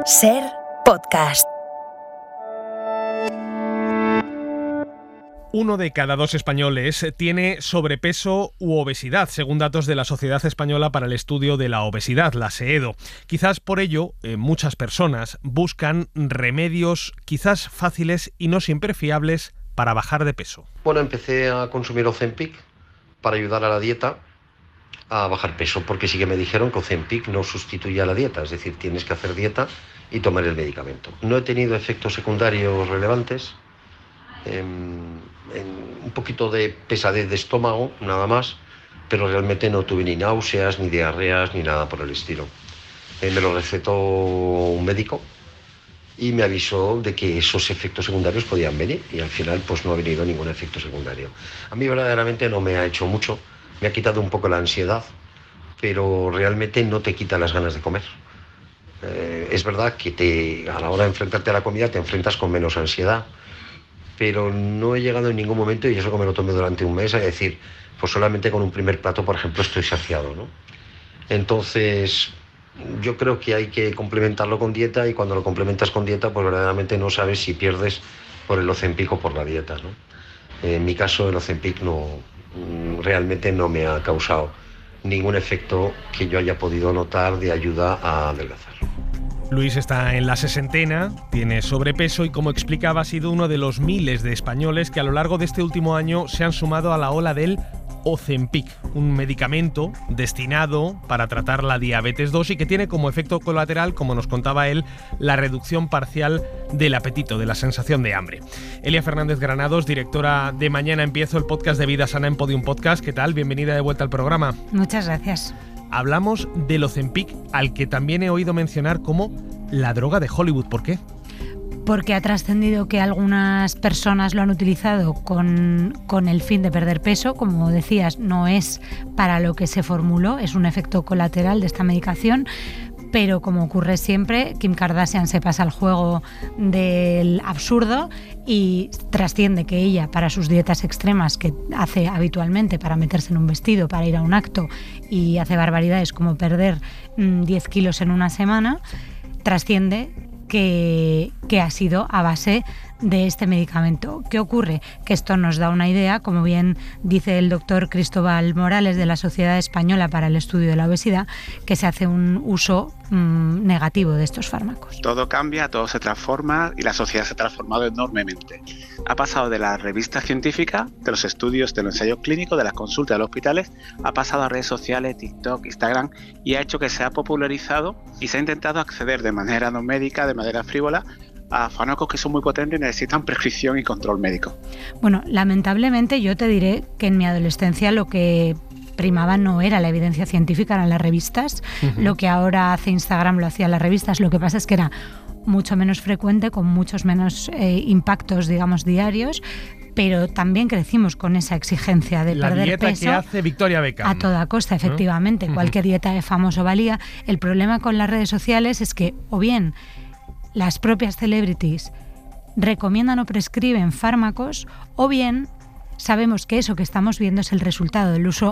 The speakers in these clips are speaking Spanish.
SER Podcast. 1 de cada 2 españoles tiene sobrepeso u obesidad, según datos de la Sociedad Española para el Estudio de la Obesidad, la SEEDO. Quizás por ello, muchas personas buscan remedios quizás fáciles y no siempre fiables para bajar de peso. Bueno, empecé a consumir Ozempic para ayudar a la dieta a bajar peso, porque sí que me dijeron que Ozempic no sustituye a la dieta, es decir, tienes que hacer dieta y tomar el medicamento. No he tenido efectos secundarios relevantes, un poquito de pesadez de estómago, nada más, pero realmente no tuve ni náuseas, ni diarreas, ni nada por el estilo. Me lo recetó un médico y me avisó de que esos efectos secundarios podían venir, y al final pues no ha venido ningún efecto secundario. A mí verdaderamente no me ha hecho mucho, me ha quitado un poco la ansiedad, pero realmente no te quita las ganas de comer. Es verdad que a la hora de enfrentarte a la comida te enfrentas con menos ansiedad, pero no he llegado en ningún momento, y eso que me lo tomé durante un mes, a decir, pues solamente con un primer plato, por ejemplo, estoy saciado, ¿no? Entonces, yo creo que hay que complementarlo con dieta, y cuando lo complementas con dieta, pues verdaderamente no sabes si pierdes por el Ozempic o por la dieta, ¿no? En mi caso, el Ozempic realmente no me ha causado ningún efecto que yo haya podido notar de ayuda a adelgazar. Luis está en la sesentena, tiene sobrepeso y, como explicaba, ha sido uno de los miles de españoles que a lo largo de este último año se han sumado a la ola del Ozempic, un medicamento destinado para tratar la diabetes 2 y que tiene como efecto colateral, como nos contaba él, la reducción parcial del apetito, de la sensación de hambre. Elia Fernández Granados, directora de Mañana Empiezo, el podcast de Vida Sana en Podium Podcast. ¿Qué tal? Bienvenida de vuelta al programa. Muchas gracias. Hablamos del Ozempic, al que también he oído mencionar como la droga de Hollywood. ¿Por qué? Porque ha trascendido que algunas personas lo han utilizado con el fin de perder peso. Como decías, no es para lo que se formuló, es un efecto colateral de esta medicación. Pero como ocurre siempre, Kim Kardashian se pasa al juego del absurdo y trasciende que ella, para sus dietas extremas que hace habitualmente para meterse en un vestido, para ir a un acto, y hace barbaridades como perder 10 kilos en una semana, trasciende que ha sido a base de este medicamento. ¿Qué ocurre? Que esto nos da una idea, como bien dice el doctor Cristóbal Morales de la Sociedad Española para el Estudio de la Obesidad, que se hace un uso negativo de estos fármacos. Todo cambia, todo se transforma y la sociedad se ha transformado enormemente. Ha pasado de la revista científica, de los estudios, de los ensayos clínicos, de las consultas de los hospitales, ha pasado a redes sociales, TikTok, Instagram, y ha hecho que se ha popularizado y se ha intentado acceder de manera no médica, de manera frívola, a fármacos que son muy potentes y necesitan prescripción y control médico. Bueno, lamentablemente yo te diré que en mi adolescencia lo que primaba no era la evidencia científica, eran las revistas. Lo que ahora hace Instagram lo hacían las revistas. Lo que pasa es que era mucho menos frecuente, con muchos menos impactos, digamos, diarios, pero también crecimos con esa exigencia de perder peso. La dieta que hace Victoria Beckham. A toda costa, efectivamente. ¿No? Cualquier dieta de famoso valía. El problema con las redes sociales es que, o bien las propias celebrities recomiendan o prescriben fármacos, o bien sabemos que eso que estamos viendo es el resultado del uso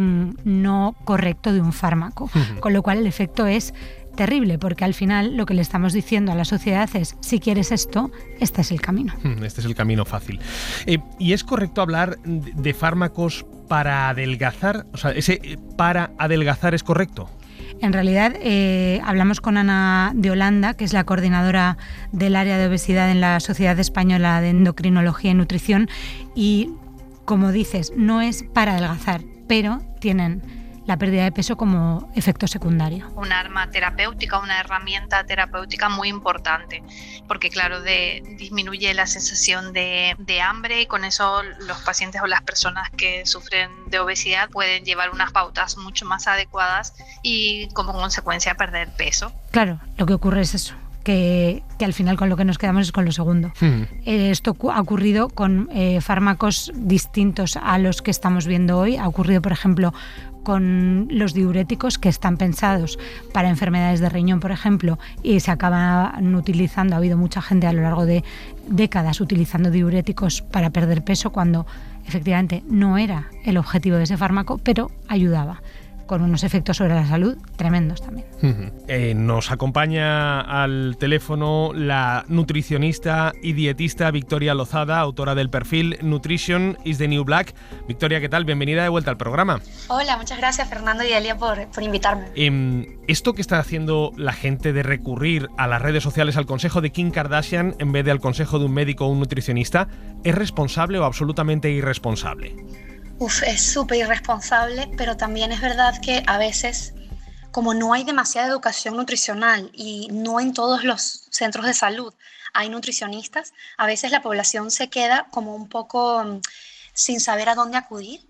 no correcto de un fármaco, con lo cual el efecto es terrible, porque al final lo que le estamos diciendo a la sociedad es: si quieres esto, este es el camino. Este es el camino fácil. ¿Y es correcto hablar de fármacos para adelgazar? O sea, ¿ese para adelgazar es correcto? En realidad, hablamos con Ana de Holanda, que es la coordinadora del área de obesidad en la Sociedad Española de Endocrinología y Nutrición, y, como dices, no es para adelgazar, pero tienen la pérdida de peso como efecto secundario. Una arma terapéutica, una herramienta terapéutica muy importante, porque claro, disminuye la sensación de hambre, y con eso los pacientes o las personas que sufren de obesidad pueden llevar unas pautas mucho más adecuadas y como consecuencia perder peso. Claro, lo que ocurre es eso, que al final con lo que nos quedamos es con lo segundo. Esto ha ocurrido con fármacos distintos a los que estamos viendo hoy. Ha ocurrido, por ejemplo, con los diuréticos, que están pensados para enfermedades de riñón, por ejemplo, y se acaban utilizando. Ha habido mucha gente a lo largo de décadas utilizando diuréticos para perder peso, cuando efectivamente no era el objetivo de ese fármaco, pero ayudaba. con unos efectos sobre la salud tremendos también. Nos acompaña al teléfono la nutricionista y dietista Victoria Lozada, autora del perfil Nutrition is the New Black. Victoria, ¿qué tal? Bienvenida de vuelta al programa. Hola, muchas gracias Fernando y Elia por invitarme. Esto que está haciendo la gente de recurrir a las redes sociales al consejo de Kim Kardashian en vez de al consejo de un médico o un nutricionista, ¿es responsable o absolutamente irresponsable? Es súper irresponsable, pero también es verdad que a veces, como no hay demasiada educación nutricional y no en todos los centros de salud hay nutricionistas, a veces la población se queda como un poco sin saber a dónde acudir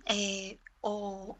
o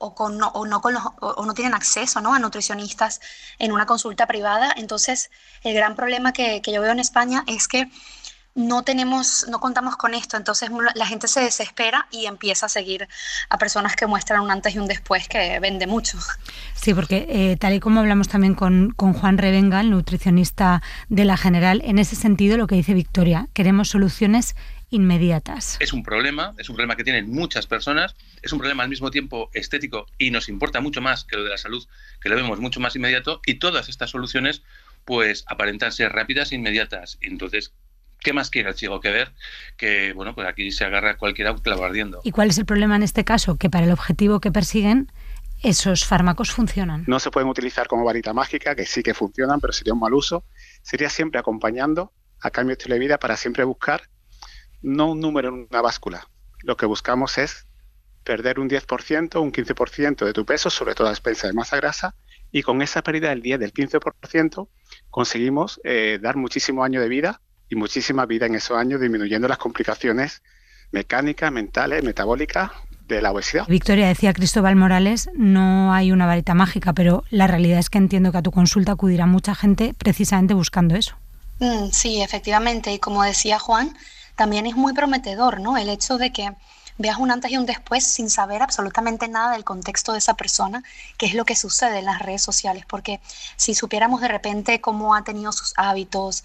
no tienen acceso, ¿no?, a nutricionistas en una consulta privada. Entonces, el gran problema que yo veo en España es que no contamos con esto, entonces la gente se desespera y empieza a seguir a personas que muestran un antes y un después que vende mucho. Sí, porque tal y como hablamos también con Juan Revenga, el nutricionista de La General, en ese sentido lo que dice Victoria, queremos soluciones inmediatas. Es un problema que tienen muchas personas, es un problema al mismo tiempo estético y nos importa mucho más que lo de la salud, que lo vemos mucho más inmediato, y todas estas soluciones pues aparentan ser rápidas e inmediatas. Entonces, ¿qué más quiere el ciego que ver? Que, bueno, pues aquí se agarra cualquiera un clavo ardiendo. ¿Y cuál es el problema en este caso? Que para el objetivo que persiguen, esos fármacos funcionan. No se pueden utilizar como varita mágica, que sí que funcionan, pero sería un mal uso. Sería siempre acompañando a cambio de estilo de vida para siempre buscar no un número en una báscula. Lo que buscamos es perder un 10%, un 15% de tu peso, sobre todo a expensa de masa grasa, y con esa pérdida del 10, del 15%, conseguimos dar muchísimo año de vida y muchísima vida en esos años, disminuyendo las complicaciones mecánicas, mentales, metabólicas de la obesidad. Victoria, decía Cristóbal Morales, no hay una varita mágica, pero la realidad es que entiendo que a tu consulta acudirá mucha gente precisamente buscando eso. Sí, efectivamente, y como decía Juan, también es muy prometedor, ¿no?, el hecho de que veas un antes y un después sin saber absolutamente nada del contexto de esa persona, qué es lo que sucede en las redes sociales, porque si supiéramos de repente cómo ha tenido sus hábitos,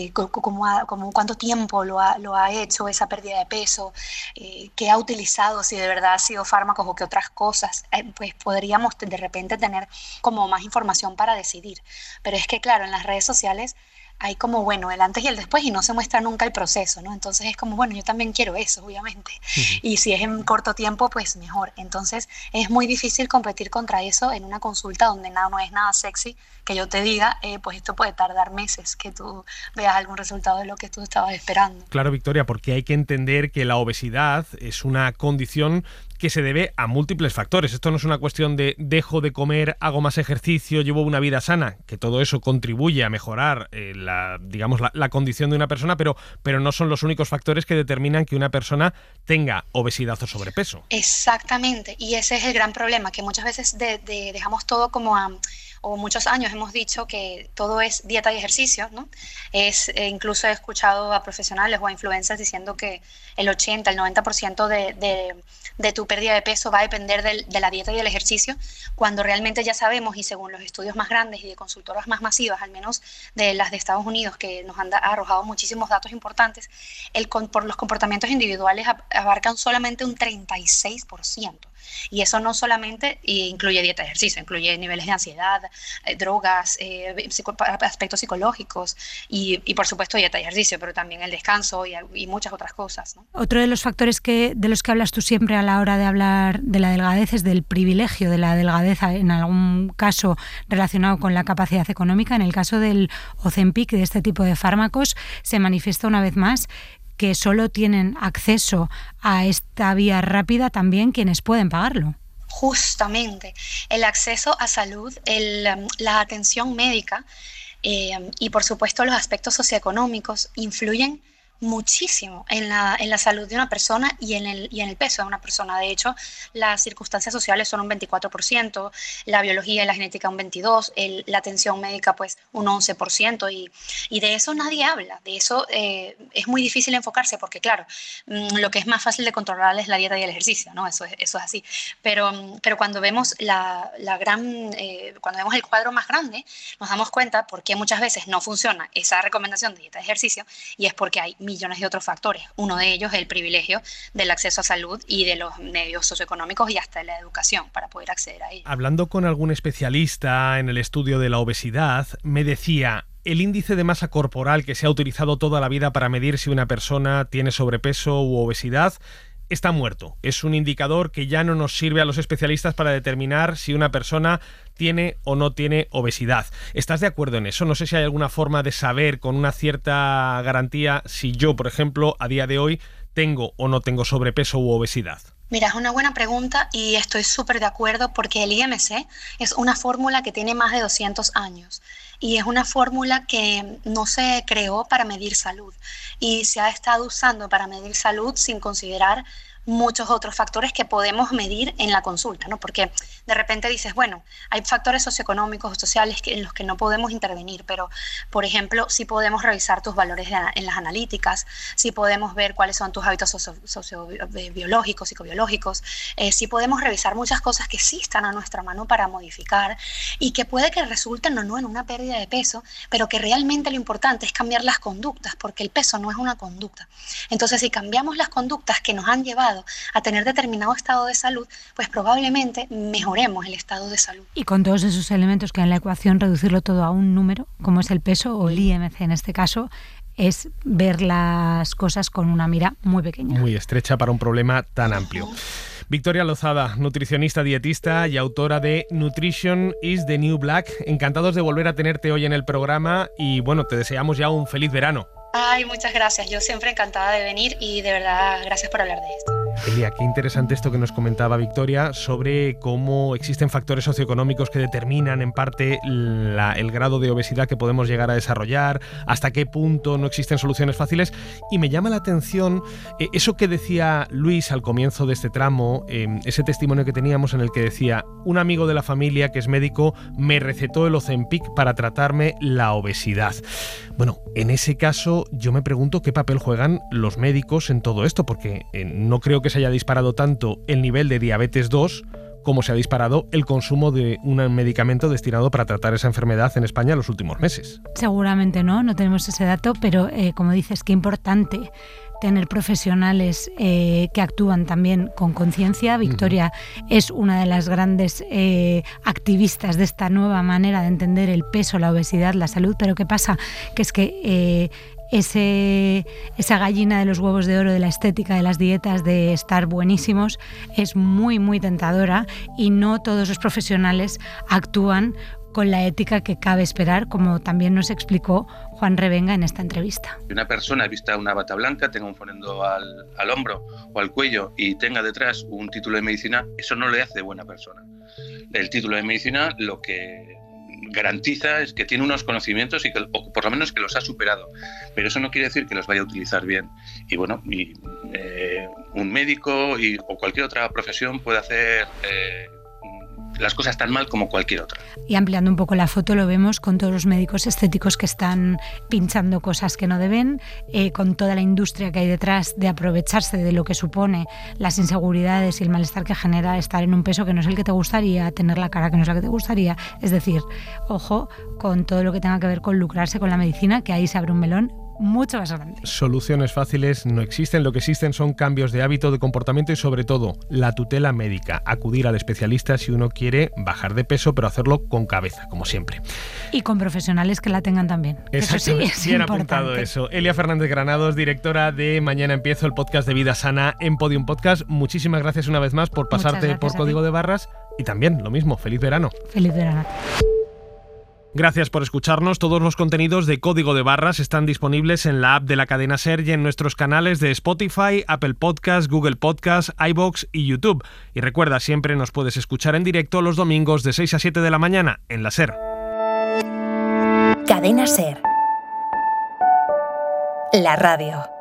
cuánto tiempo lo ha hecho esa pérdida de peso, qué ha utilizado, si de verdad ha sido fármacos o qué otras cosas, pues podríamos de repente tener como más información para decidir. Pero es que claro, en las redes sociales hay como, bueno, el antes y el después y no se muestra nunca el proceso, ¿no? Entonces es como, bueno, yo también quiero eso, obviamente. Y si es en corto tiempo, pues mejor. Entonces es muy difícil competir contra eso en una consulta donde no es nada sexy que yo te diga, pues esto puede tardar meses que tú veas algún resultado de lo que tú estabas esperando. Claro, Victoria, porque hay que entender que la obesidad es una condición que se debe a múltiples factores. Esto no es una cuestión de dejo de comer, hago más ejercicio, llevo una vida sana, que todo eso contribuye a mejorar la condición de una persona, pero no son los únicos factores que determinan que una persona tenga obesidad o sobrepeso. Exactamente, y ese es el gran problema, que muchas veces dejamos todo como o muchos años hemos dicho que todo es dieta y ejercicio, ¿no? Incluso he escuchado a profesionales o a influencers diciendo que el 80, el 90% de tu pérdida de peso va a depender de la dieta y el ejercicio, cuando realmente ya sabemos, y según los estudios más grandes y de consultoras más masivas, al menos de las de Estados Unidos, que nos han arrojado muchísimos datos importantes, por los comportamientos individuales abarcan solamente un 36%. Y eso no solamente incluye dieta y ejercicio, incluye niveles de ansiedad, drogas, aspectos psicológicos y por supuesto dieta y ejercicio, pero también el descanso y muchas otras cosas, ¿no? Otro de los factores de los que hablas tú siempre a la hora de hablar de la delgadez es del privilegio de la delgadez, en algún caso relacionado con la capacidad económica. En el caso del Ozempic, de este tipo de fármacos, se manifiesta una vez más que solo tienen acceso a esta vía rápida también quienes pueden pagarlo. Justamente, el acceso a salud, la atención médica y por supuesto los aspectos socioeconómicos influyen muchísimo en la salud de una persona y en el peso de una persona. De hecho, las circunstancias sociales son un 24%, la biología y la genética un 22%, la atención médica pues un 11%, y de eso nadie habla. De eso es muy difícil enfocarse porque, claro, lo que es más fácil de controlar es la dieta y el ejercicio, ¿no? Eso es así. Pero cuando vemos cuando vemos el cuadro más grande, nos damos cuenta por qué muchas veces no funciona esa recomendación de dieta y ejercicio, y es porque hay millones de otros factores. Uno de ellos es el privilegio del acceso a salud y de los medios socioeconómicos y hasta de la educación para poder acceder a ello. Hablando con algún especialista en el estudio de la obesidad, me decía: el índice de masa corporal que se ha utilizado toda la vida para medir si una persona tiene sobrepeso u obesidad está muerto. Es un indicador que ya no nos sirve a los especialistas para determinar si una persona tiene o no tiene obesidad. ¿Estás de acuerdo en eso? No sé si hay alguna forma de saber con una cierta garantía si yo, por ejemplo, a día de hoy tengo o no tengo sobrepeso u obesidad. Mira, es una buena pregunta y estoy súper de acuerdo porque el IMC es una fórmula que tiene más de 200 años y es una fórmula que no se creó para medir salud y se ha estado usando para medir salud sin considerar muchos otros factores que podemos medir en la consulta, ¿no? Porque de repente dices, bueno, hay factores socioeconómicos o sociales en los que no podemos intervenir, pero, por ejemplo, sí podemos revisar tus valores en las analíticas, sí podemos ver cuáles son tus hábitos sociobiológicos, psicobiológicos, sí podemos revisar muchas cosas que sí están a nuestra mano para modificar y que puede que resulten o no en una pérdida de peso, pero que realmente lo importante es cambiar las conductas, porque el peso no es una conducta. Entonces, si cambiamos las conductas que nos han llevado a tener determinado estado de salud, pues probablemente mejoremos el estado de salud. Y con todos esos elementos que en la ecuación reducirlo todo a un número, como es el peso o el IMC en este caso, es ver las cosas con una mira muy pequeña. Muy estrecha para un problema tan amplio. Victoria Lozada, nutricionista, dietista y autora de Nutrition is the New Black. Encantados de volver a tenerte hoy en el programa y bueno, te deseamos ya un feliz verano. Ay, muchas gracias. Yo siempre encantada de venir y de verdad gracias por hablar de esto. Elia, qué interesante esto que nos comentaba Victoria sobre cómo existen factores socioeconómicos que determinan en parte el grado de obesidad que podemos llegar a desarrollar, hasta qué punto no existen soluciones fáciles. Y me llama la atención eso que decía Luis al comienzo de este tramo, ese testimonio que teníamos en el que decía: un amigo de la familia que es médico me recetó el Ozempic para tratarme la obesidad. Bueno, en ese caso yo me pregunto qué papel juegan los médicos en todo esto, porque no creo que se haya disparado tanto el nivel de diabetes 2 como se ha disparado el consumo de un medicamento destinado para tratar esa enfermedad en España en los últimos meses. Seguramente no tenemos ese dato, pero como dices, qué importante tener profesionales que actúan también con conciencia. Victoria es una de las grandes activistas de esta nueva manera de entender el peso, la obesidad, la salud, pero ¿qué pasa? Que es que esa gallina de los huevos de oro de la estética, de las dietas, de estar buenísimos, es muy, muy tentadora y no todos los profesionales actúan con la ética que cabe esperar, como también nos explicó Juan Revenga en esta entrevista. Si una persona vista una bata blanca, tenga un fonendo al hombro o al cuello y tenga detrás un título de medicina, eso no le hace buena persona. El título de medicina lo que garantiza es que tiene unos conocimientos y que, o por lo menos que los ha superado, pero eso no quiere decir que los vaya a utilizar bien. Y bueno, un médico o cualquier otra profesión puede hacer las cosas tan mal como cualquier otra. Y ampliando un poco la foto, lo vemos con todos los médicos estéticos que están pinchando cosas que no deben, con toda la industria que hay detrás de aprovecharse de lo que supone las inseguridades y el malestar que genera estar en un peso que no es el que te gustaría, tener la cara que no es la que te gustaría. Es decir, ojo con todo lo que tenga que ver con lucrarse con la medicina, que ahí se abre un melón mucho más grande. Soluciones fáciles no existen, lo que existen son cambios de hábito, de comportamiento y sobre todo la tutela médica, acudir al especialista si uno quiere bajar de peso, pero hacerlo con cabeza, como siempre. Y con profesionales que la tengan también. Eso sí, es bien importante. Apuntado eso. Elia Fernández Granados, directora de Mañana Empiezo, el podcast de Vida Sana en Podium Podcast. Muchísimas gracias una vez más por pasarte por Código de Barras y también lo mismo, feliz verano. Feliz verano. Gracias por escucharnos. Todos los contenidos de Código de Barras están disponibles en la app de la cadena SER y en nuestros canales de Spotify, Apple Podcasts, Google Podcasts, iVoox y YouTube. Y recuerda, siempre nos puedes escuchar en directo los domingos de 6 a 7 de la mañana en la SER. Cadena SER. La radio.